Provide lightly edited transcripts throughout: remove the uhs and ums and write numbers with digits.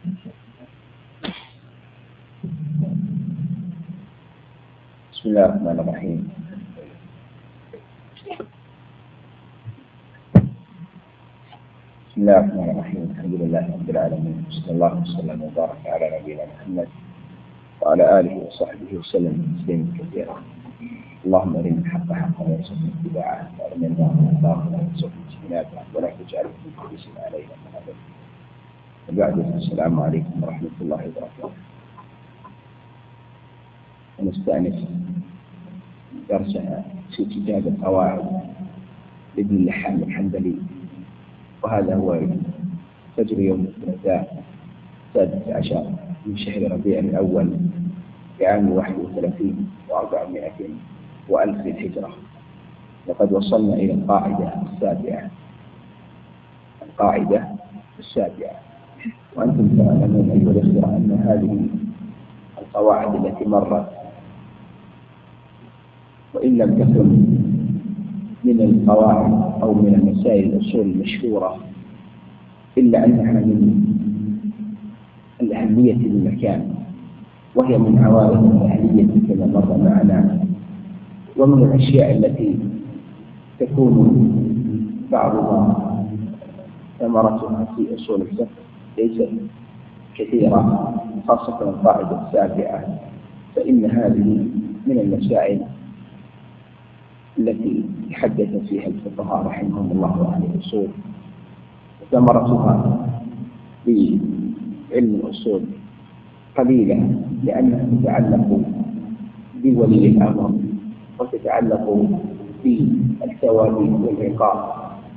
بسم الله الرحمن الرحيم. بسم الله الرحمن الرحيم. الحمد لله رب العالمين، صلى الله وسلم وبارك على نبينا محمد وعلى آله وصحبه وسلم تسليما كثيرا. اللهم أرنا الحق حقا وارزقنا اتباعه، وأرنا الباطل وارزقنا اجتنابه، ولا تجعل في نفوسنا علينا أبدا. وبعد، السلام عليكم ورحمة الله وبركاته. ونستأنف درسنا في كتاب القواعد لابن اللحام الحنبلي، وهذا هو فجر يوم الثلاثاء 16 من شهر ربيع الأول لعام 31 و400 وألف للهجرة. لقد وصلنا إلى القاعدة السابعة. وأنتم تعلمون أيها الأخوة أن هذه القواعد التي مرت، وإن لم تكن من القواعد أو من المسائل الأصول المشهورة، إلا أنها من الأهمية للمكان، وهي من عوامل الأهمية كما مر معنا، ومن الأشياء التي تكون بعضها ثمرتها في أصول الفقه ليست كثيرة، خاصة القاعدة السابعة، فإن هذه من المسائل التي تحدث فيها الفقهاء رحمهم الله عن الأصول، وثمرتها في علم الأصول قليلة، لأنها تتعلق بولي الأمر وتتعلق بالثواب والعقاب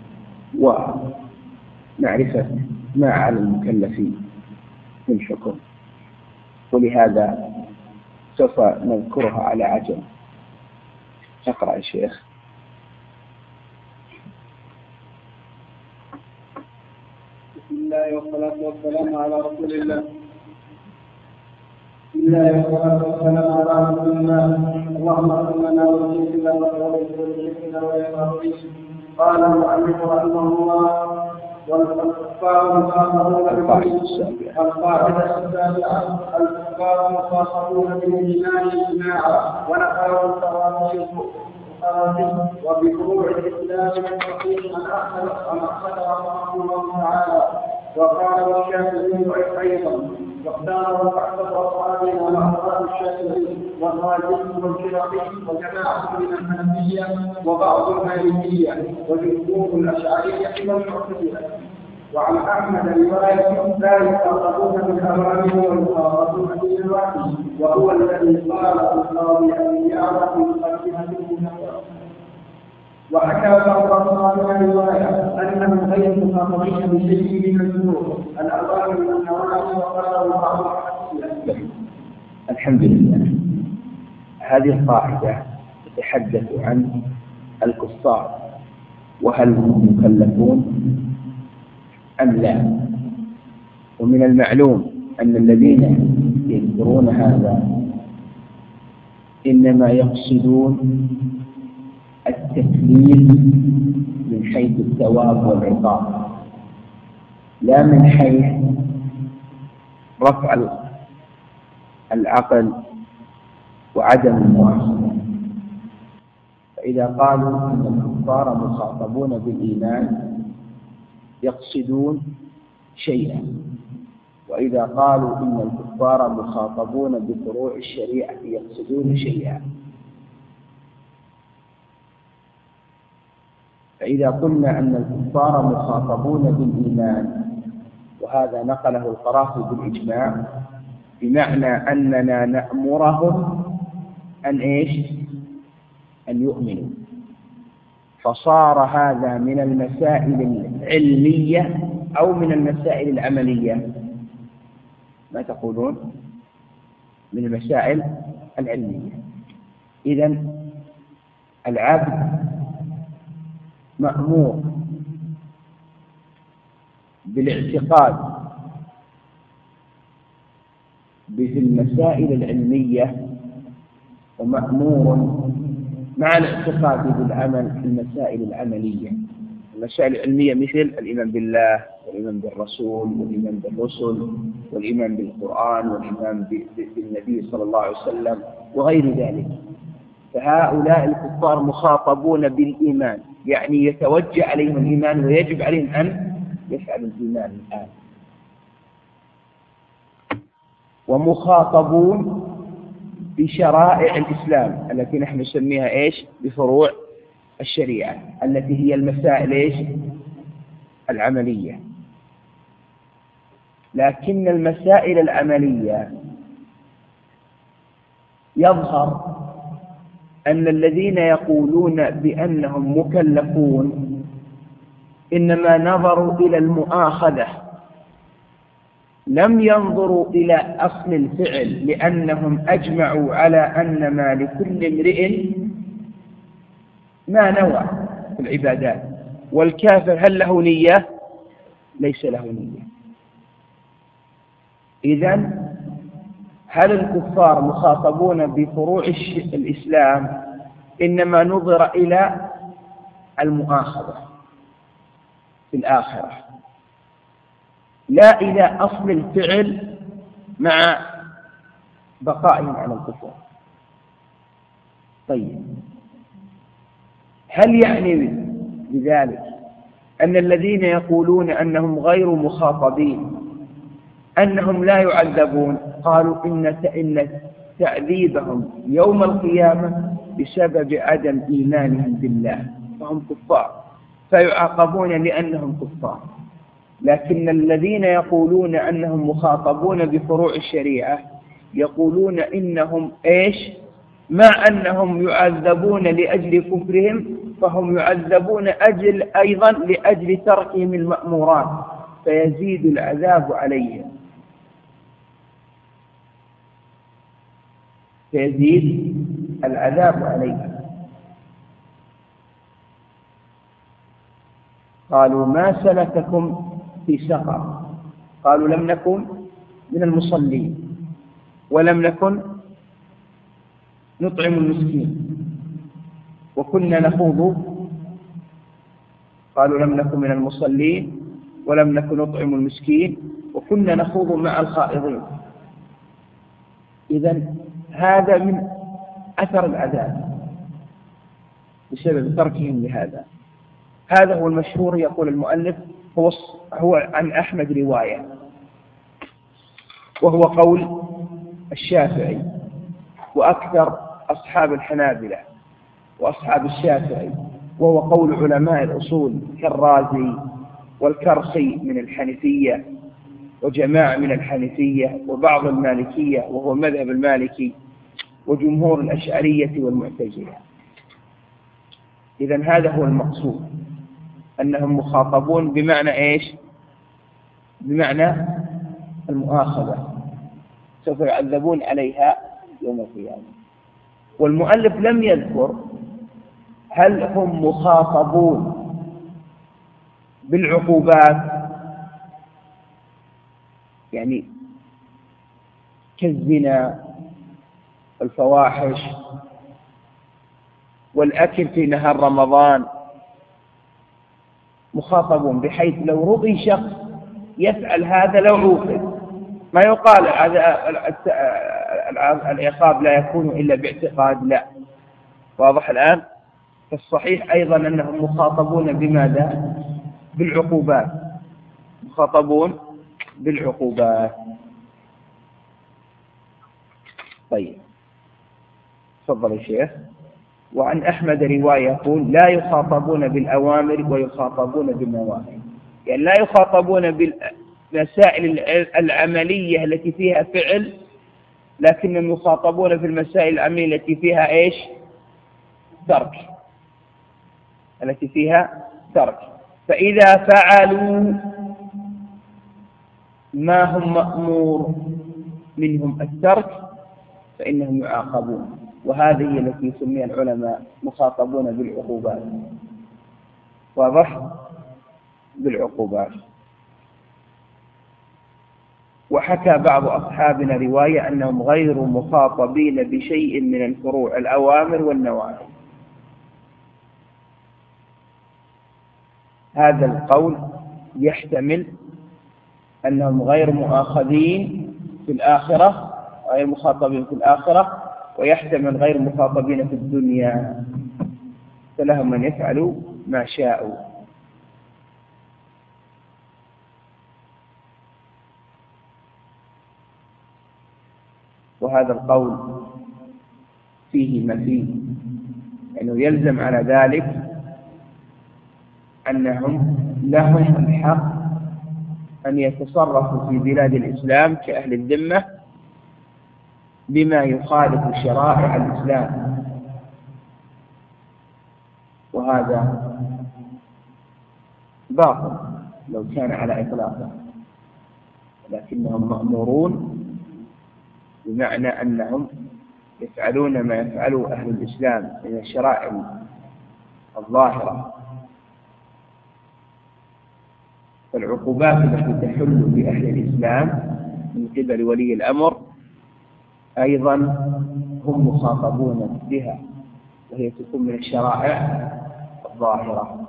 ومعرفة ما على المكلف من حكم، ولهذا سوف نذكرها على عجل. اقرأ يا شيخ. بسم الله والصلاة والسلام على رسول الله. بسم الله والصلاة والسلام على رسول الله. اللهم اغفر لنا ولشيخنا ولشيخنا ولأخوينا. قال المؤلف رحمه الله: والكفار مخاطبون القاعدة السابعة: الكفار مخاطبون بالإيمان إجماعا، ونقرأ التراجيح وبفروع الإسلام الصحيح من أخذ رحمه الله تعالى. وقال الشافعي أيضا: واختاره بعض أصحابنا وأصحاب الشافعي والراجح والشرقي وجماعة من الحنفية وبعض المالكية وجمهور الأشعرية والمعتزلة. وعن أحمد رواية: لا يخاطبون بالأوامر ويخاطبون بالنواهي، وهو الذي قال القاضي أن يعرف مقدمة المنكر. وحكى بعض أصحابنا رواية أنهم غير مخاطبين بشيء من الأمور الأوامر والنواهي، وقالوا بعض الحنفية. الحمد لله. هذه القاعدة تتحدث عن الكفار، وهل هم مكلفون أم لا. ومن المعلوم أن الذين يذكرون هذا إنما يقصدون التكليف من حيث الثواب والعقاب، لا من حيث رفع العقل وعدم المؤاخذة. فإذا قالوا أن الكفار مخاطبون بالإيمان يقصدون شيئا، وإذا قالوا إن الكفار مخاطبون بفروع الشريعة يقصدون شيئا. فإذا قلنا أن الكفار مخاطبون بالإيمان، وهذا نقله القرافي بالإجماع، بمعنى أننا نأمرهم أن يؤمنوا، فصار هذا من المسائل العلمية أو من المسائل العملية؟ ما تقولون؟ من المسائل العلمية. إذن العبد مأمور بالاعتقاد في المسائل العلمية، ومأمور مع الاعتقاد بالعمل في المسائل العملية. المسائل العلمية مثل الإيمان بالله والإيمان بالرسول والإيمان بالرسل والإيمان بالقرآن والإيمان بالنبي صلى الله عليه وسلم وغير ذلك. فهؤلاء الكفار مخاطبون بالإيمان، يعني يتوجه عليهم الإيمان ويجب عليهم أن يفعلوا الإيمان الآن. ومخاطبون بشرائع الإسلام التي نحن نسميها إيش؟ بفروع الشريعة التي هي المسائل إيش؟ العملية. لكن المسائل العملية يظهر أن الذين يقولون بأنهم مكلفون إنما نظروا إلى المؤاخذة، لم ينظروا إلى أصل الفعل، لأنهم أجمعوا على أن ما لكل امرئ ما نوى في العبادات. والكافر هل له نية؟ ليس له نية. إذن هل الكفار مخاطبون بفروع الإسلام؟ إنما نظر إلى المؤاخذة في الآخرة، لا إلى أصل الفعل مع بقائهم على الكفر. طيب، هل يعني بذلك أن الذين يقولون أنهم غير مخاطبين أنهم لا يعذبون؟ قالوا إن تعذيبهم يوم القيامة بسبب عدم إيمانهم بالله، فهم كفار فيعاقبون لأنهم كفار. لكن الذين يقولون أنهم مخاطبون بفروع الشريعة يقولون إنهم إيش؟ مع أنهم يعذبون لأجل كفرهم فهم يعذبون أيضا لأجل تركهم المأمورات، فيزيد العذاب عليهم، فيزيد العذاب عليهم. قالوا ما سلككم في سقر؟ قالوا لم نكن من المصلين ولم نكن نطعم المسكين وكنا نخوض. قالوا لم نكن من المصلين ولم نكن نطعم المسكين وكنا نخوض مع الخائضين. إذن هذا من أثر العذاب بسبب تركهم لهذا. هذا هو المشهور. يقول المؤلف هو عن أحمد رواية، وهو قول الشافعي وأكثر أصحاب الحنابلة وأصحاب الشافعي، وهو قول علماء الأصول كالرازي والكرخي من الحنفية وجماعة من الحنفية وبعض المالكية وهو مذهب المالكي وجمهور الأشعرية والمعتزلة. إذن هذا هو المقصود، أنهم مخاطبون بمعنى إيش؟ بمعنى المؤاخذة، سوف يعذبون عليها يوم القيامة. والمؤلف لم يذكر هل هم مخاطبون بالعقوبات، يعني كالزنا والفواحش والأكل في نهار رمضان، مخاطبون بحيث لو رؤي شخص يفعل هذا لو عوقب ما يقال العقاب لا يكون إلا باعتقاد، لا. واضح الآن؟ فالصحيح أيضا أنهم مخاطبون بماذا؟ بالعقوبات، مخاطبون بالعقوبات. طيب، تفضل يا شيخ. وعن أحمد رواية يقول لا يخاطبون بالأوامر ويخاطبون بالنواهي، يعني لا يخاطبون بالمسائل العملية التي فيها فعل، لكنهم يخاطبون في المسائل العملية التي فيها إيش؟ ترك، التي فيها ترك. فإذا فعلوا ما هم مأمور منهم الترك فإنهم يعاقبون، وهذه التي سمي العلماء مخاطبون بالعقوبات. واضح؟ بالعقوبات. وحكى بعض أصحابنا رواية أنهم غير مخاطبين بشيء من الفروع الأوامر والنواهي. هذا القول يحتمل أنهم غير مؤاخذين في الآخرة، غير مخاطبين في الآخرة، ويحتمل غير مخاطبين في الدنيا، فلهم أن يفعلوا ما شاءوا. وهذا القول فيه ما فيه، يعني يلزم على ذلك أنهم لهم الحق أن يتصرفوا في بلاد الإسلام كأهل الذمة بما يخالف شرائع الإسلام، وهذا باطل لو كان على إطلاقه، لكنهم مأمورون بمعنى أنهم يفعلون ما يفعله أهل الإسلام من الشرائع الظاهرة. فالعقوبات التي تحل بأهل الإسلام من قبل ولي الأمر أيضا هم مخاطبون بها، وهي تكون من الشرائع الظاهرة،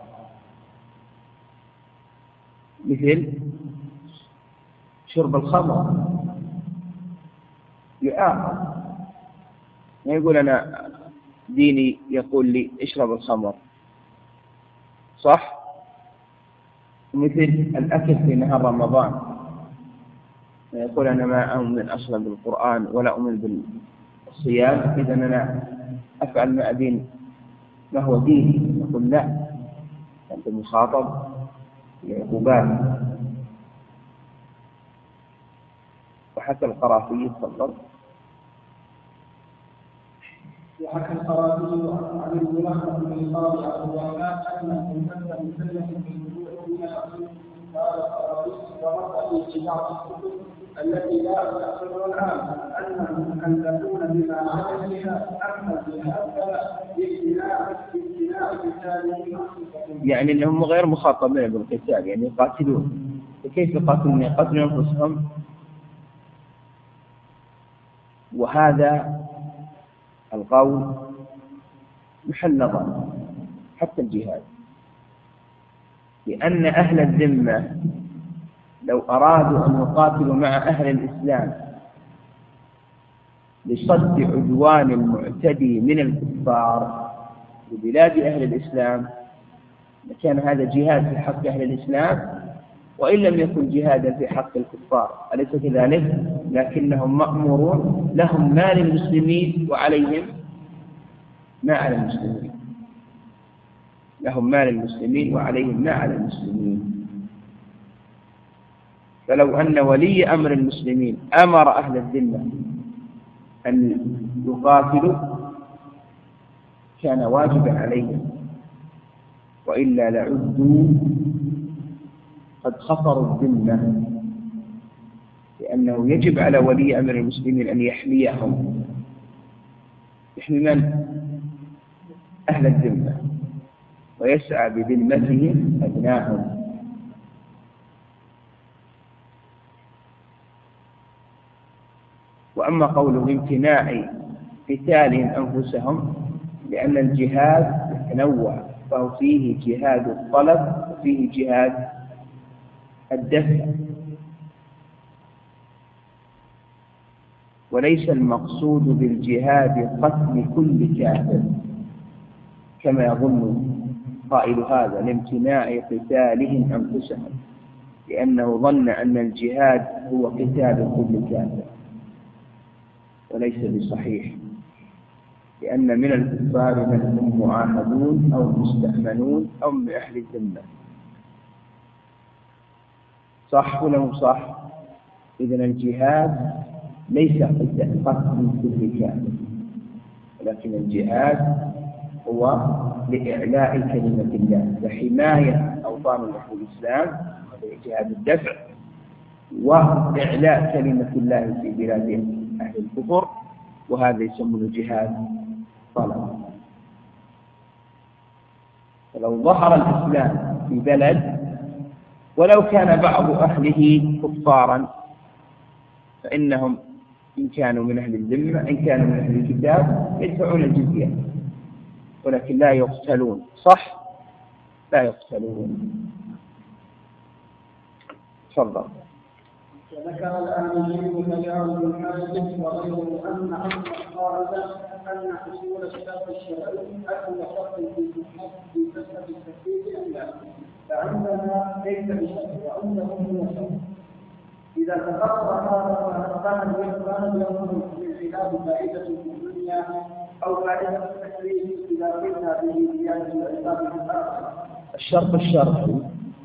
مثل شرب الخمر يعاقب، ما يقول أنا ديني يقول لي اشرب الخمر، صح؟ مثل الأكل في نهار رمضان، يقول أنا ما أؤمن أصلا بالقرآن ولا أؤمن بالصيام، إذا أنا أفعل ما أدين ما هو ديني. يقول لا، أنت مخاطب بعقوبات. وحتى القرافي تفضل. وحكى القرافي عن الملاحظة من قال عبد الرحمن أنه كان مسلم في الوضوء من الأصل. قال القرافي ورد في بعض الكتب التي لا تأخذ العام أنهم أن تكون بما عليها أما الجهاد فلا قتالهم، يعني أنهم غير مخاطبين بالقتال، يعني يقاتلون. فكيف يقاتلون؟ يقاتلون أنفسهم. وهذا القول محل نظر حتى الجهاد، لأن أهل الذمة لو أرادوا أن يقاتلوا مع أهل الإسلام لصد عدوان المعتدي من الكفار ببلاد أهل الإسلام لكان هذا جهاد في حق أهل الإسلام، وإن لم يكن جهادا في حق الكفار، أليس كذلك؟ لكنهم مأمورون، لهم ما للمسلمين وعليهم ما على المسلمين، لهم ما للمسلمين وعليهم ما على المسلمين. فلو أن ولي أمر المسلمين أمر أهل الذمة أن يقاتلوا كان واجبا عليهم، وإلا لعدوا قد خطروا الذمة، لأنه يجب على ولي أمر المسلمين أن يحميهم. يحمي من؟ أهل الذمة، ويسعى بذمتهم أبناهم. وأما قوله بامتناع قتالهم أنفسهم، لأن الجهاد يتنوع، فهو فيه جهاد الطلب وفيه جهاد الدفع، وليس المقصود بالجهاد قتل كل كافر كما يظن قائل هذا لامتناع قتالهم أنفسهم، لأنه ظن أن الجهاد هو قتال كل كافر، وليس بصحيح، لأن من الكفار من هم معاهدون أو مستأمنون أو من أهل الذمة. صح ولا مو صح؟ إذن الجهاد ليس قتل كل كافر، ولكن الجهاد هو لإعلاء كلمة الله وحماية أوطان الإسلام، هذا جهاد الدفع، وإعلاء كلمة الله في بلاد أهل الكفر، وهذا يسمى جهاد طلب. فلو ظهر الإسلام في بلد ولو كان بعض أهله كفارا فإنهم إن كانوا من أهل الذمة إن كانوا من أهل الكتاب يدفعون الجزية، ولكن لا يقتلون. صح؟ لا يقتلون. تفضل. وذكر الآمني وتبعه بن حازم وغيره أن أصل القاعدة أن حصول الشرط الشرعي أكل شرط في صحة التكليف أم لا، فعندنا ليس بشرط وعندهم هو شرط. إذا تقرر هذا فهل يكون بالخلاف فائدة في الدنيا أو فائدة التكليف إذا قلنا به زيادة العقاب في الآخرة؟ الشرط الشرعي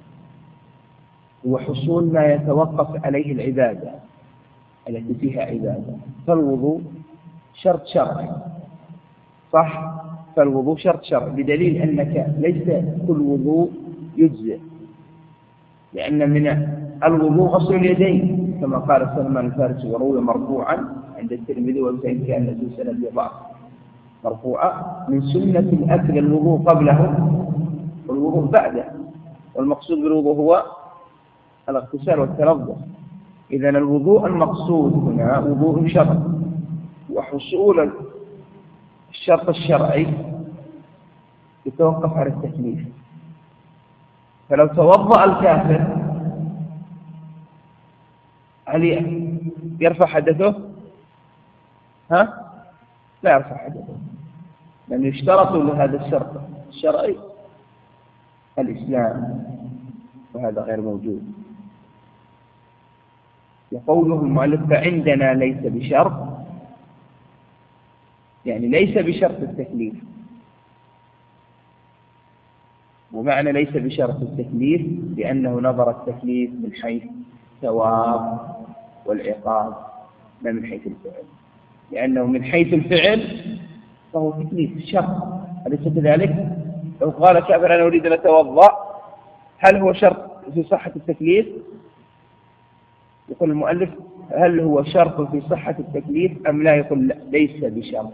هو حصول ما يتوقف عليه العبادة التي فيها عبادة، فالوضوء شرط شرعي صح؟ فالوضوء شرط شرعي بدليل أنك ليس كل وضوء يجزئ، لأن من الوضوء غسل اليدين كما قال سلمان الفارسي وروي مرفوعا عند الترمذي وإن كان له سند ضعف، مرفوعة من سنة الأكل الوضوء قبله والوضوء بعده، والمقصود بالوضوء هو الاغتسال والتنظف. إذن الوضوء المقصود هنا وضوء شرعي، وحصول الشرط الشرعي يتوقف على التكليف. فلو توضأ الكافر هل يرفع حدثه؟ لا يرفع حدثه، لأنه يشترط لهذا الشرط الشرعي الإسلام، وهذا غير موجود. وقوله المؤلف فعندنا ليس بشرط، يعني ليس بشرط التكليف، ومعنى ليس بشرط التكليف لأنه نظر التكليف من حيث الثواب والعقاب لا من حيث الفعل، لأنه من حيث الفعل فهو تكليف شرط، أليس كذلك؟ لو قال كافر أنا أريد أن أتوضأ هل هو شرط في صحة التكليف؟ يقول المؤلف هل هو شرط في صحة التكليف أم لا؟ يقول لا ليس بشرط.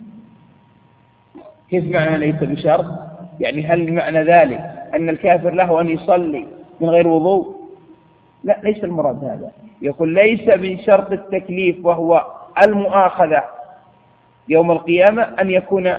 كيف معنى ليس بشرط؟ يعني هل معنى ذلك أن الكافر له أن يصلي من غير وضوء؟ لا، ليس المراد هذا. يقول ليس بشرط التكليف وهو المؤاخذة يوم القيامة أن يكون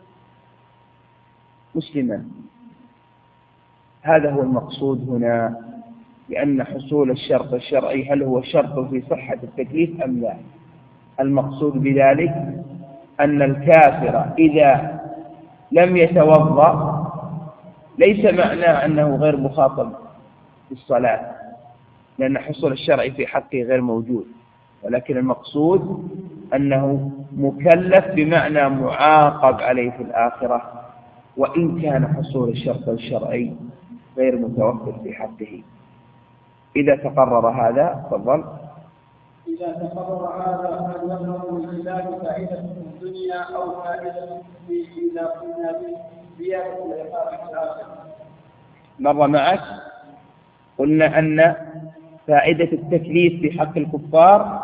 مسلما. هذا هو المقصود هنا، لأن حصول الشرط الشرعي هل هو شرط في صحة التكليف أم لا؟ المقصود بذلك أن الكافر إذا لم يتوضأ ليس معناه أنه غير مخاطب بالصلاة، لأن حصول الشرعي في حقه غير موجود، ولكن المقصود أنه مكلف بمعنى معاقب عليه في الآخرة، وإن كان حصول الشرط الشرعي غير متوفر في حقه. إذا تقرر هذا تفضل. إذا تقرر هذا هل يظهر من خلال فائدة في الدنيا أو فائدة إذا كنا بزيادة العقاب في الآخرة؟ مر معك قلنا أن فائدة التكليف في حق الكفار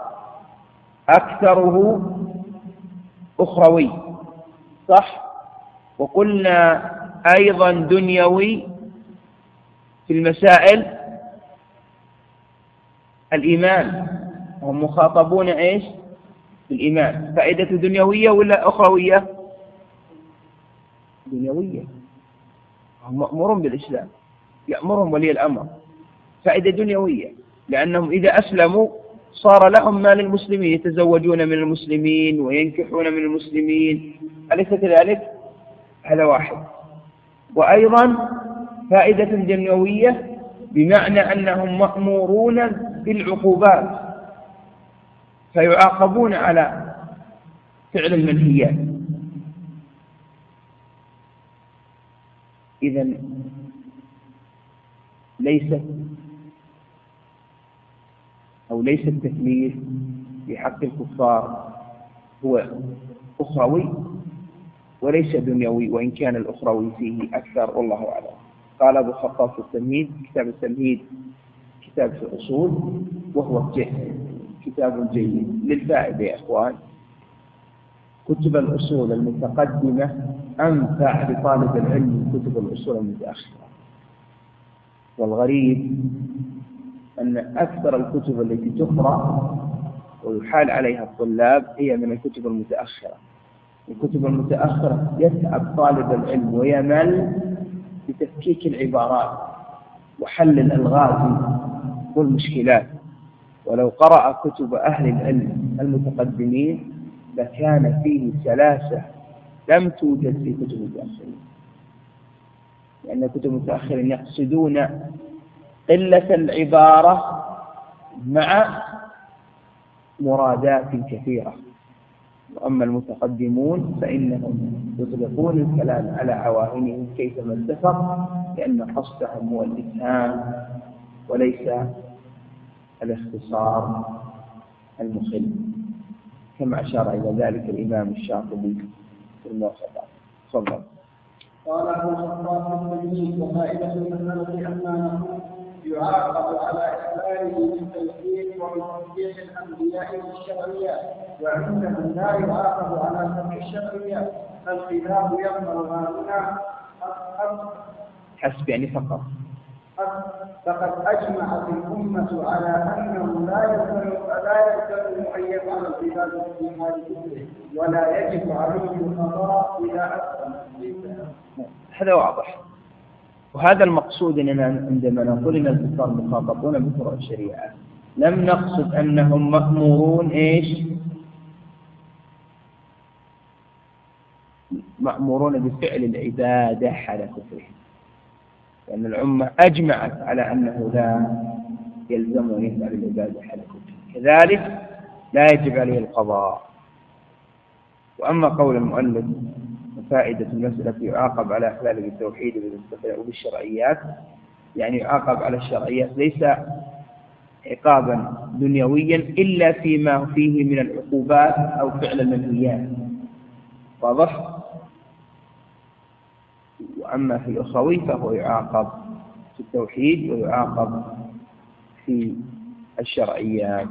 أكثره أخروي صح، وقلنا أيضا دنيوي في المسائل الإيمان، هم مخاطبون إيش في الإيمان. فائدة دنيوية ولا أخروية؟ دنيوية، هم مأمورون بالإسلام، يأمرهم ولي الأمر، فائدة دنيوية، لأنهم إذا أسلموا صار لهم ما للمسلمين، يتزوجون من المسلمين وينكحون من المسلمين، أليس كذلك؟ هذا واحد. وأيضا فائدة دنيوية بمعنى أنهم مأمورون بالعقوبات فيعاقبون على فعل المنهيات. إذن ليس التكليف في حق الكفار هو أخروي وليس دنيوي، وإن كان الأخروي فيه أكثر والله أعلم. قال أبو الخطاب في التمهيد، كتاب التمهيد كتاب في الأصول وهو كتاب جيد للفائدة يا إخوان. كتب الأصول المتقدمة أنفع لطالب العلم من كتب الأصول المتأخرة، والغريب أن أكثر الكتب التي تقرأ ويحال عليها الطلاب هي من الكتب المتأخرة. الكتب المتأخرة يتعب طالب العلم ويمل بتفكيك العبارات وحل الألغاز والمشكلات. ولو قرأ كتب أهل العلم المتقدمين لكان فيه سلاسة لم توجد في كتب المتأخرين، لأن كتب المتأخرين يقصدون قلة العبارة مع مرادات كثيرة، وأما المتقدمون فإنهم يطلقون الكلام على عواهنهم كيفما اتفق، لأن قصدهم هو الإفهام وليس الاختصار المخل، كما أشار إلى ذلك الإمام الشاطبي في الموافقات. تفضل. قال ابو الخطاب التمييز وفائده المساله اننا يعاقب على اخباره بالتوحيد ومن تصديق الانبياء والشرعيات، وعندهم لا يعاقب على ترك الشرعيات. الخلاف يظهر هنا حسب يعني فقط. فقد أجمعت الأمة على أنه لا يلزم أن يفعل العبادة في حال كفره، ولا يجب عليه القضاء إذا أسلم. هذا واضح، وهذا المقصود أننا عندما نقول أن الكفار مخاطبون بفروع الشريعة لم نقصد أنهم مأمورون إيش؟ مأمورون بفعل العبادة حال كفرهم، لأن الأمة أجمعت على أنه لا يلزم أن يفعل العبادة حال كفره، كذلك لا يجب عليه القضاء. وأما قول المؤلف وفائدة المسألة يعاقب على إخلاله بالتوحيد وبالشرعيات، يعني يعاقب على الشرعيات ليس عقابا دنيويا إلا فيما فيه من العقوبات أو فعل المنهيات، واضح؟ وأما في الأخروي فهو يعاقب في التوحيد ويعاقب في الشرعيات.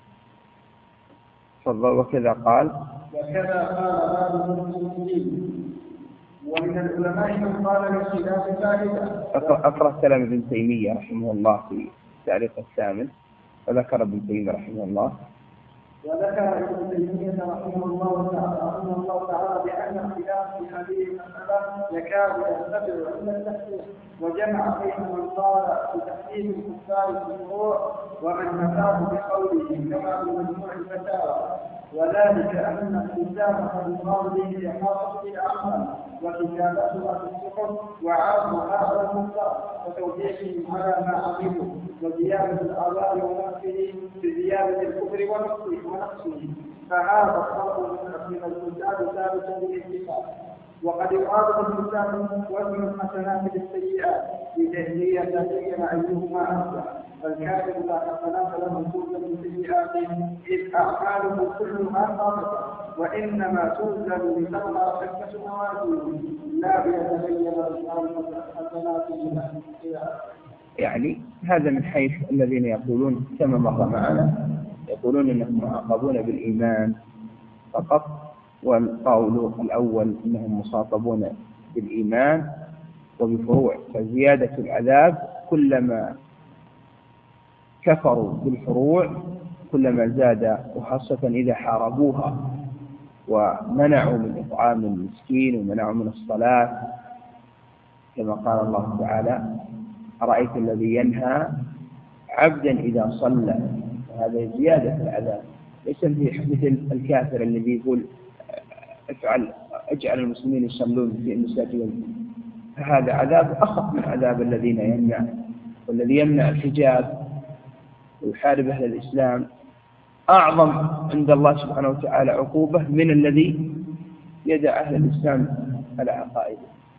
تفضل. وكذا قال بعض المسلمين، ومن العلماء من قال للخلاف فائدة. أقرأ كلام ابن تيمية رحمه الله في التعليق الثامن، وذكر ابن تيمية رحمه الله وذكر ابن تيمية رحمه الله تعالى بأن الخلاف في هذه المسألة يكاد يرتفع عند التحقيق، وجمع بين من قال بتحديد الكفار في الفروع ومن نفاه بقوله كما في مجموع الفتاوى، وذلك أن الكتابة المراد به إحاطة الأعمال وكتابتها في الصحف وعرضها على المختار وتوجيههم على ما عملوا وزيادة الأعذار ونقصه بزيادة الكفر ونقصه، فهذا الفرق من الكتاب ثابت بالاتفاق. وقد يراد بالكتاب وزن الحسنات بالسيئات لتبين أيهما أصلح، فالكاتب لا حسنات له توزن بالسيئات إذ أعماله كلها خاطئة، وإنما توزن لتظهر خفة موازينه لا ليتبين الحسنات من السيئات. يعني هذا من حيث الذين يقولون كما مر معنا، يقولون انهم معاقبون بالايمان فقط، والقول الاول انهم مخاطبون بالايمان وبفروع، فزياده العذاب كلما كفروا بالفروع كلما زاد، وخاصه اذا حاربوها ومنعوا من اطعام المسكين ومنعوا من الصلاه، كما قال الله تعالى: أرأيت الذي ينهى عبدا إذا صلى. هذا زيادة العذاب، ليس مثل الكافر الذي يقول اجعل المسلمين يصلون في المساجد، فهذا عذاب أخف من عذاب الذين يمنع. والذي يمنع الحجاب ويحارب أهل الإسلام أعظم عند الله سبحانه وتعالى عقوبة من الذي يدع أهل الإسلام على عقائده.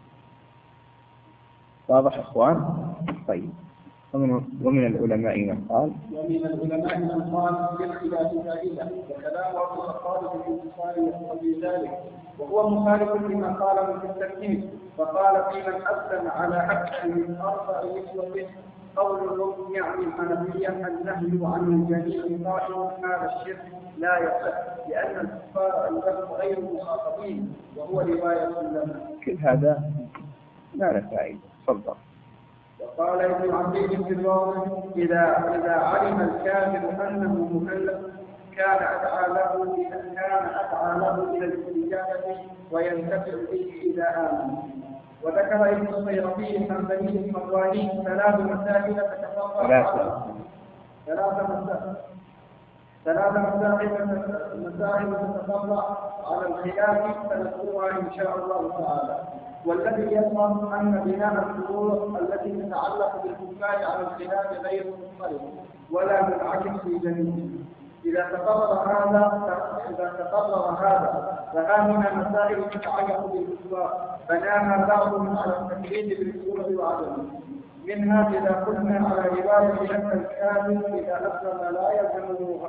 واضح إخوان؟ طيب. ومن العلماء من قال بالخلاف فائدة، وكلام أبو الخطاب في الانتصار يقتضي ذلك، وهو مخالف لما قاله في التمهيد، فقال في من أسلم على أكثر من 4 نسوة قول يعني الحنفية النهي عن الجميع قائم هذا الشرك لا يصح، لأن الكفار أيضا غير مخاطبين، وهو رواية لنا. كل هذا ما له فائدة. تفضل. وقال ابن عبيد في الواضح: إذا علم الكافر أنه مكلف كان أدعى له إلى الاستجابة وينتفع به إذا آمن. وذكر ابن الصيرفي الحنبلي المرواني 3 مسائل تتفرع مسائل تتفرع على الخلاف سنذكرها ان شاء الله تعالى. والذي يظهر ان بناء الفروع التي تتعلق بالحكام على الخلاف غير مضطرب ولا منعكس في جميعه. إذا تقرر هذا فها هنا مسائل تتعلق بالإسواء بناها بعضهم على التقليد بالسورة وعدمه. منها إذا قلنا على رواية أن الكامل إذا أسلم لا يلزمه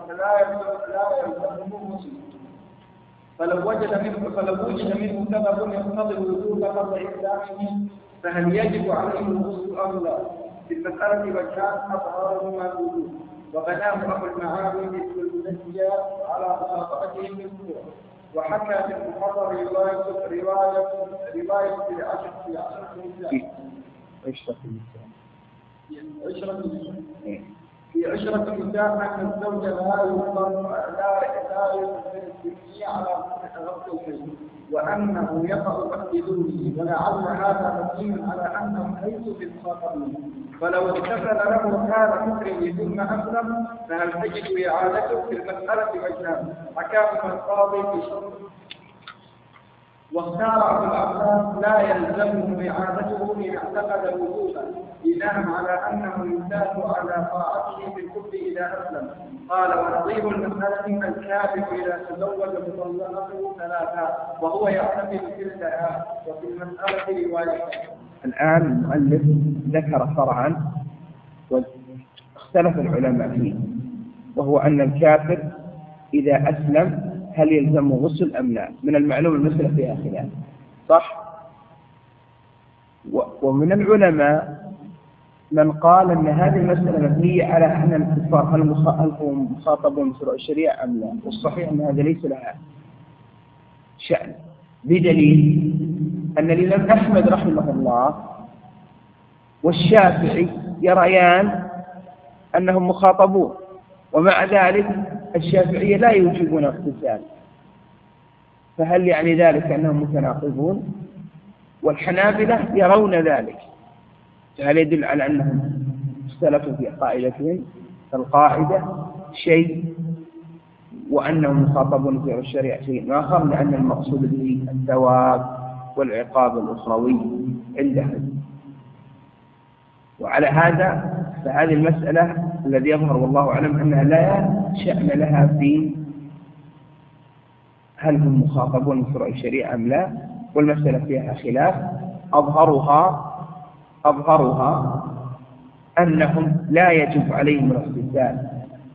مسلم، فلو وجد منه سبب يقتضي وجوب قبل إسلامه فهل يجب عليه الغسل أم لا؟ في المسألة وجهان أظهرهما الوجوب، وبناه أبو المعالي مثل المنجى على مخاطبته بالفروع. وحكى في المحرر رواية في عشرة النساء أن الزوج لا يقدر على غسل وأنه يقع بدونه، ولعل هذا مبين على أنهم ليسوا بالمخاطبين. فلو اغتسل له هذا مسلم ثم أسلم فهل تجد إعادته في المسألة وجهان حكاهما القاضي في شرط. واختار أبو العباس لا يلزمه إعادته إن اعتقد وجوبا بناء على أنه يزاد على طاعته في الكفر إذا أسلم. قال ونظير المسألة الكافر إذا تزوج مطلقته 3 وهو يعتقد كلها. وفي المسألة رواية. الآن المؤلف ذكر فرعا واختلف العلماء فيه، وهو أن الكافر إذا أسلم هل يلزمه غسل أم لا؟ من المعلوم المسألة فيها خلاف، صح؟ ومن العلماء من قال أن هذه المسألة مبنية على أن الكفار هل هم مخاطبون بفروع الشريعة أم لا؟ والصحيح أن هذا ليس لها شأن، بدليل أن الإمام أحمد رحمه الله والشافعي يريان أنهم مخاطبون، ومع ذلك الشافعية لا يوجبون اغتسال، فهل يعني ذلك أنهم متناقضون؟ والحنابلة يرون ذلك، فهل يدل على أنهم اختلفوا في قاعدتهم؟ القاعدة شيء وأنهم مخاطبون في الشريعة شيء آخر، لأن المقصود به الثواب والعقاب الأخروي عندهم. وعلى هذا فهذه المسألة الذي يظهر والله أعلم أنها لا شأن لها في هل هم مخاطبون بفروع الشريعة أم لا، والمسألة فيها خلاف. أظهرها أنهم لا يجب عليهم الاغتسال،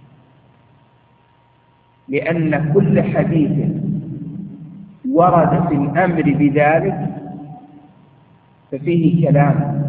لأن كل حديث ورد في الأمر بذلك ففيه كلام.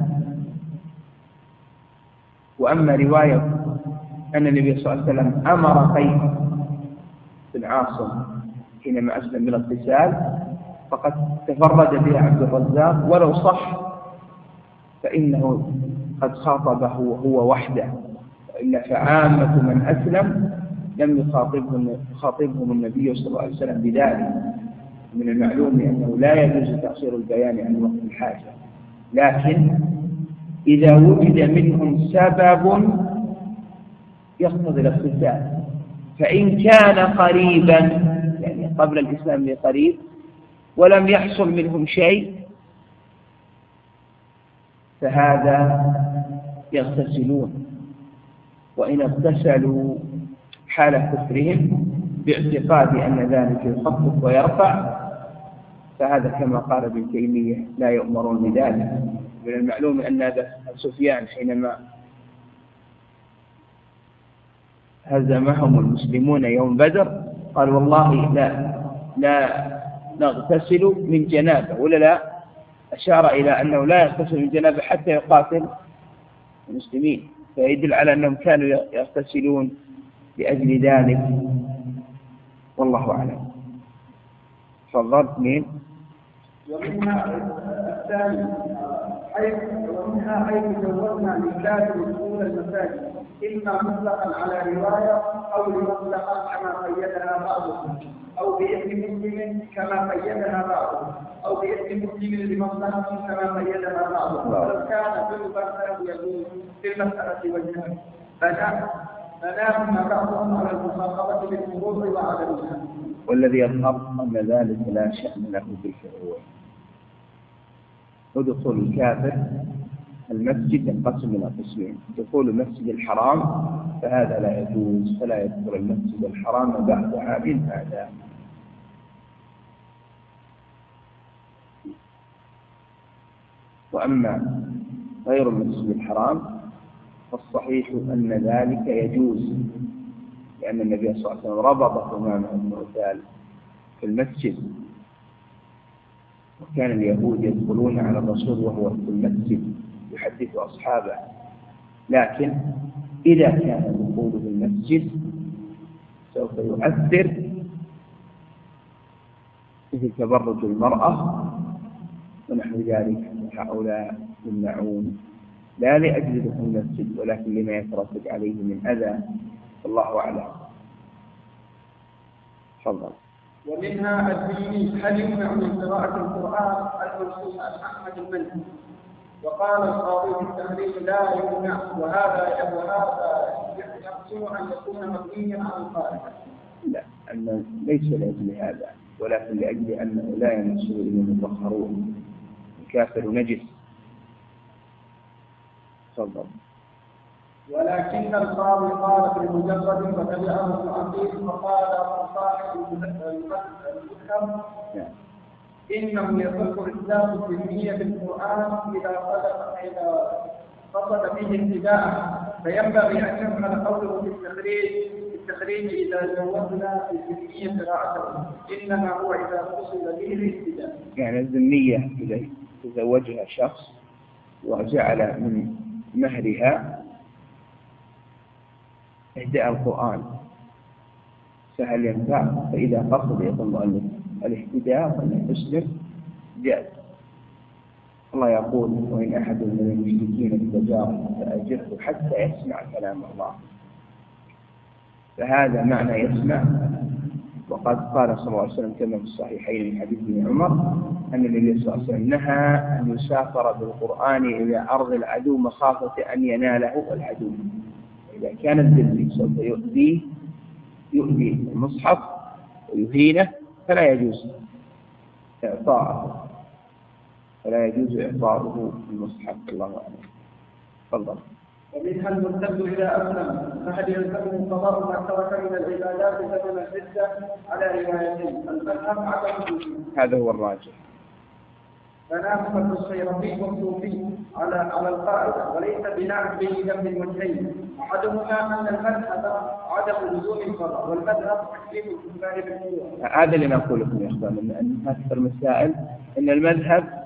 وأما رواية أن النبي صلى الله عليه وسلم أمر قيس بن عاصم حينما أسلم بالاغتسال فقد تفرد بها عبد الرزاق، ولو صح فإنه قد خاطبه وهو وحده، وإلا فعامة من أسلم لم يخاطبهم النبي صلى الله عليه وسلم بذلك. من المعلوم أنه لا يجوز تأخير البيان عن وقت الحاجة، لكن إذا وجد منهم سبب يقتضي الاغتسال، فإن كان قريبا يعني قبل الإسلام بقريب ولم يحصل منهم شيء فهذا يغتسلون، وإن اغتسلوا حال كفرهم باعتقاد أن ذلك يخفف ويرفع فهذا كما قال ابن تيمية لا يؤمرون بذلك. من المعلوم أن سفيان حينما هزمهم المسلمون يوم بدر قال والله لا نغتسل من جنابه، ولا لا أشار إلى أنه لا يغتسل من جنابه حتى يقاتل المسلمين، فيدل على أنهم كانوا يغتسلون لأجل ذلك، والله أعلم. تفضل. مين؟ ومنها الثاني حيث جوزنا لكافر دخول المساجد إما مطلقا على رواية أو مطلقا كما قيدها بعضهم، أو باسم مسلم كما قيدها بعضهم، أو باسم مسلم لمصلحة كما قيدها بعضهم. ولو كان كل فرد يقول في المسألة وجهان فناهما بعضهم على المخاطبة بالفروع وعدمها. والذي يظهر أن ذلك لا شأن له بالفروع. ودخول الكافر المسجد ينقسم إلى قسمين: دخول المسجد الحرام فهذا لا يجوز، فلا يدخل المسجد الحرام بعد عام هذا. وأما غير المسجد الحرام فالصحيح أن ذلك يجوز، لأن النبي صلى الله عليه وسلم ربط ثمامة بن عثال في المسجد، وكان اليهود يدخلون على الرسول وهو في المسجد يحدث أصحابه. لكن إذا كان دخوله في المسجد سوف يؤثر، مثل تبرج المرأة ونحو ذلك، هؤلاء يمنعون لا لأجل دخول المسجد ولكن لما يترتب عليه من أذى، والله أعلم. تفضل. ومنها الدين: هل يمنع من قراءة القرآن المنصوص عن أحمد المنهج؟ وقال القاضي في التحريم: لا يمنع، وهذا يحسن أن يكون مبنيا على القاعدة. لا، أن ليس لأجل هذا، ولكن لأجل أنه لا ينسوا إلى المطهرون، الكافر نجس. تفضل. ولكن القاضي قال في المجرد فتبعه ابن عقيل فقال صاحب المذكر: إنه يصح إثبات السلمية بالقرآن إذا قصد به ابتداء، فينبغي أن يفعل قوله في التخريج إذا جوزنا السلمية قراءته، إنما هو إذا قصد به الابتداء. يعني الذمية إذا تزوجها شخص وجعل من مهرها إهداء القرآن سهل ينفع، فإذا قصد يقول المؤلف الاهتداء وأن يسلم جاز. الله يقول: وإن أحد من المشركين استجار فأجره حتى يسمع كلام الله. فهذا معنى يسمع. وقد قال صلى الله عليه وسلم كما في الصحيحين من حديث ابن عمر أن النبي صلى الله عليه وسلم نهى أن يسافر بالقرآن إلى أرض العدو مخافة أن يناله العدو. إذا كان الذمي سوف يؤذي المصحف ويهينه فلا يجوز إعطاءه، المصحف. الله أعلم. تفضل. ومنها المرتد إذا أسلم، فهل يلزمه قضاء ما ترك من العبادات ثمن الردة على روايتين: المذهب عدم. هذا هو الراجح. فناخذ الصيرفي والصوفي على القاعدة، وليس بناء بين ذنب وجهين: أحدهما أن المذهب عدم لزوم القضاء، والمذهب تكليف الكفار بالفروع. هذا اللي نقوله يا إخوان، أن أكثر المسائل أن المذهب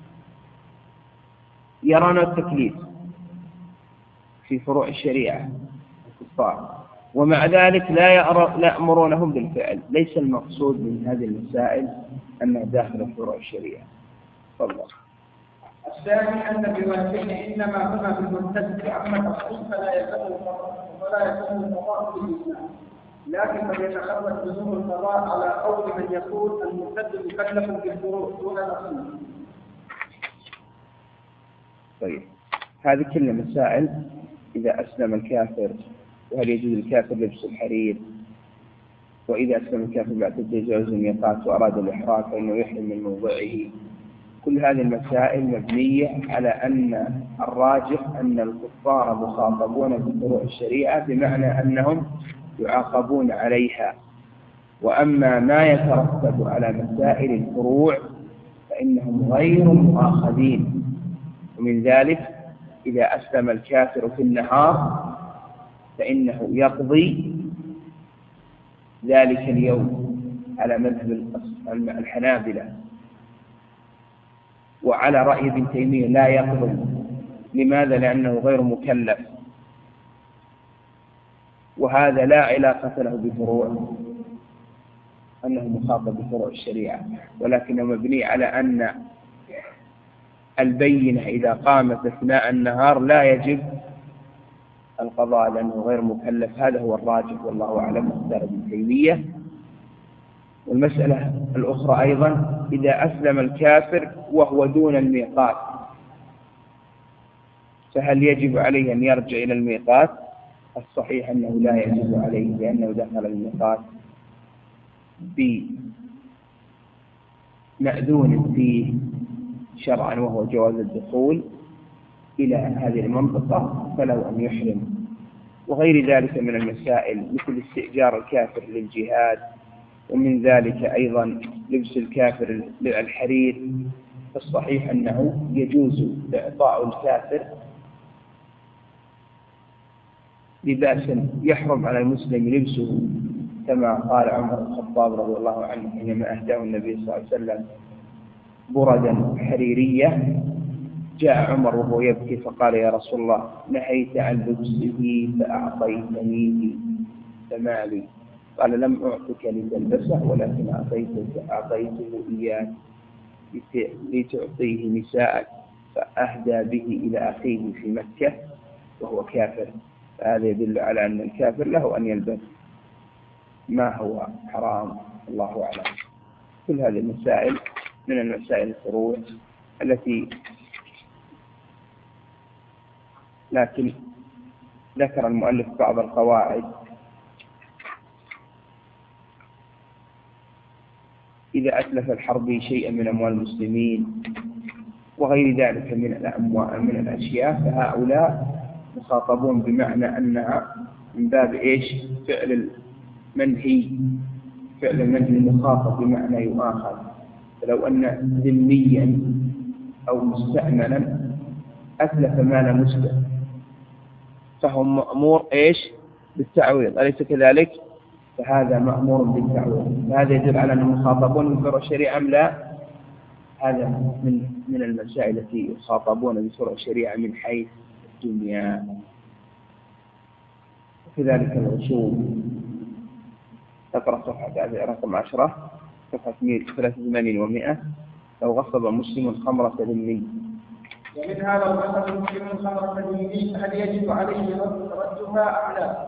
يرون التكليف في فروع الشريعة الكفار، ومع ذلك لا يأمرونهم بالفعل. ليس المقصود من هذه المسائل أنها داخل فروع الشريعة. تفضل. الثاني أن الروايتين إنما هما بالمرتد عما تصحيح فلا يكون القضاء في الإسلام، لكن قد يتخرج لزوم القضاء على قول من يقول المرتد مكلف بالفروع دون الأصل. طيب، هذه كلها مسائل. إذا أسلم الكافر، وهل يجوز الكافر لبس الحرير؟ وإذا أسلم الكافر بعد تجاوز الميقات وأراد الإحرام فإنه يحرم من موضعه. كل هذه المسائل مبنية على أن الراجح أن الكفار مخاطبون بفروع الشريعة، بمعنى أنهم يعاقبون عليها. وأما ما يترتب على مسائل الفروع فإنهم غير مؤاخذين. ومن ذلك إذا أسلم الكافر في النهار فإنه يقضي ذلك اليوم على مذهب الحنابلة، وعلى رأي ابن تيمية لا يقضي. لماذا؟ لأنه غير مكلف، وهذا لا علاقة له بفروع، أنه مخاطب بفروع الشريعة، ولكنه مبني على أن البينة إذا قامت أثناء النهار لا يجب القضاء لأنه غير مكلف. هذا هو الراجح والله أعلم. اختار ابن تيمية والمسألة الأخرى أيضا إذا أسلم الكافر وهو دون الميقات فهل يجب عليه أن يرجع إلى الميقات؟ الصحيح أنه لا يجب عليه لأنه دخل الميقات بمأذون فيه شرعا وهو جواز الدخول إلى هذه المنطقة فله أن يحرم. وغير ذلك من المسائل مثل استئجار الكافر للجهاد، ومن ذلك أيضا لبس الكافر الحرير، فالصحيح أنه يجوز إعطاء الكافر لباسا يحرم على المسلم لبسه، كما قال عمر بن الخطاب رضي الله عنه حينما أهداه النبي صلى الله عليه وسلم بردا حريرية. جاء عمر وهو يبكي فقال يا رسول الله نهيت عن لبسه فأعطيتنيه فما لي؟ قال لم أعطك لتلبسه ولكن أعطيته إياه لتعطيه نساءك فأهدى به إلى أخيه في مكة وهو كافر. فهذا يدل على أن الكافر له أن يلبس ما هو حرام. الله أعلم. كل هذه المسائل من المسائل الفروع التي لكن ذكر المؤلف بعض القواعد. إذا أتلف الحربي شيئا من أموال المسلمين وغير ذلك من الأشياء فهؤلاء مخاطبون بمعنى أنها من باب إيش؟ فعل المنهي المخاطب بمعنى يؤاخذ. فلو أن ذميا أو مستأمنا أتلف مال مسلم فهو مأمور إيش؟ بالتعويض، أليس كذلك؟ فهذا مأمور بالتعويض. هذا يدل على أنهم مخاطبون بفروع الشريعة أم لا؟ هذا من المسائل التي يخاطبون بفروع الشريعة من حيث الدنيا. كذلك الرسوم. تقرأ صفحة رقم 10 صفحة 83 و100. لو غصب مسلم خمرة ذمي. ومن هذا لو غصب مسلم خمرة ذمي هل يجب عليه ردها أم لا؟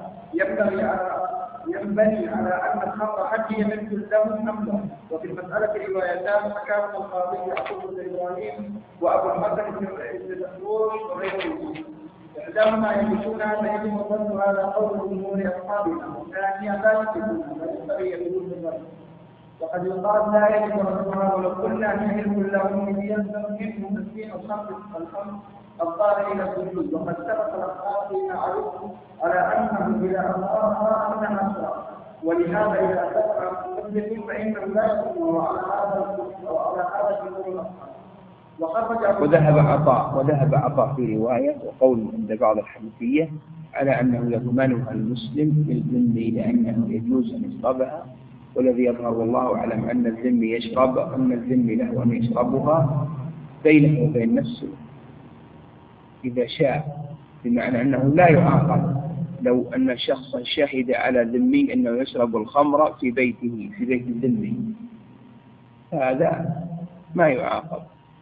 ينبني على أن الخمر هل هي ملك له أم لا؟ وفي المسألة روايتان فكان القاضي يعقوب بن إبراهيم وأبو الحسن بن مسعود وغيره. إحداهما يجوزونها فيجب الرد على قول جمهور أصحابنا، والثانية لا يجوزونها فينبغي يجوز الرد. وقد يقال لا يجب ردها ولو قلنا نهل لهم يلزم منه تسليم الخمر الطارئ إلى السجود. وقد سبق الأخبار فيما عرفت على أنه إذا أمرها أنها شرع، ولهذا إذا أتبع مسلم فإنه لا يكون على هذا الجمهور الأصحاب. وذهب عطاء في رواية وقول عند بعض الحنفية على أنه يضمنها المسلم بالذمي لأنه يجوز أن يشربها، والذي يظهر والله أعلم أن الذمي يشرب، أن الذمي له أن يشربها بينه وبين نفسه إذا شاء، بمعنى أنه لا يعاقب لو أن شخصا شهد على ذمي أنه يشرب الخمر في بيته في بيت الذمي، هذا ما يعاقب.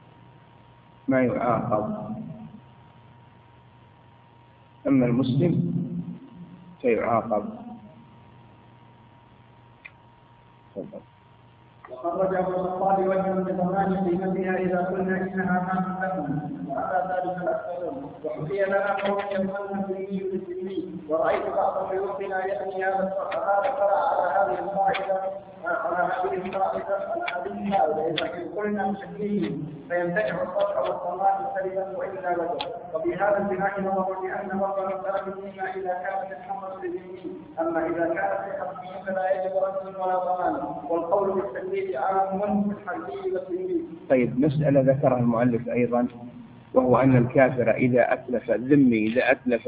أما المسلم فيعاقب. وخرج ابو الخطاب وجها بضمان قيمتها اذا قلنا انها مال لهم، وهذا ذلك الاكثرون. وحكي لنا قوم يظن الذمي بالذمي، ورايت بعض شيوخنا يبني هذا الفرع على هذه القاعده اذا قلنا بشكله فيمتنع الصرع والضمان سلبا والا وجه. وبهذا البناء نظر لان وقع مساله فيما اذا كانت الحمل للذمي، اما اذا كانت لحقه فلا يجب رد ولا ضمان، والقول بالتكليف عام في الحربي والذمي. طيب، مسألة ذكرها المؤلف أيضا، وهو أن الكافر إذا أتلف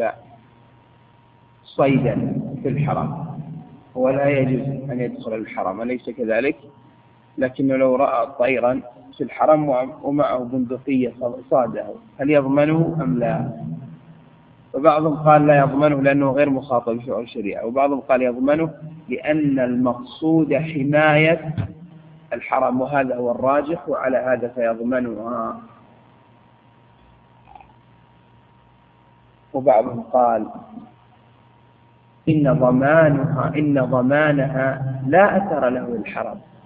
صيدا في الحرم هو لا يجوز أن يدخل الحرم، أليس كذلك؟ لكنه لو رأى طيرا في الحرم ومعه بندقية صاده هل يضمنه أم لا؟ وبعضهم قال لا يضمنه لأنه غير مخاطب بفعل الشريعة، وبعضهم قال يضمنه لأن المقصود حماية الحرم، وهذا هو الراجح، وعلى هذا فيضمنها. وبعضهم قال إن ضمانها لا أثر له الحرم،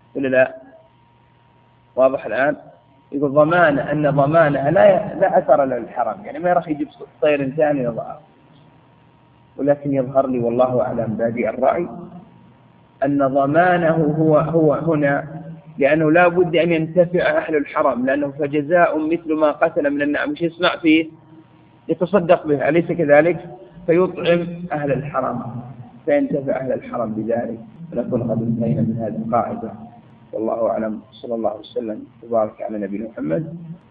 ولا لا؟ واضح الآن؟ يقول ضمانه أن ضمانها لا أثر له الحرم، يعني ما راح يجيب طير ثاني يضعه. ولكن يظهر لي والله أعلم بادئ الرأي أن ضمانه هو هنا، لأنه لا بد أن ينتفع أهل الحرم، لأنه فجزاء مثل ما قتل من النعم، مش يصنع فيه يتصدق به، أليس كذلك؟ فيطعم أهل الحرم فينتفع أهل الحرم بذلك. ونكون قد انتهينا من هذه القاعدة، والله أعلم. صلى الله عليه وسلم وبارك على نبينا محمد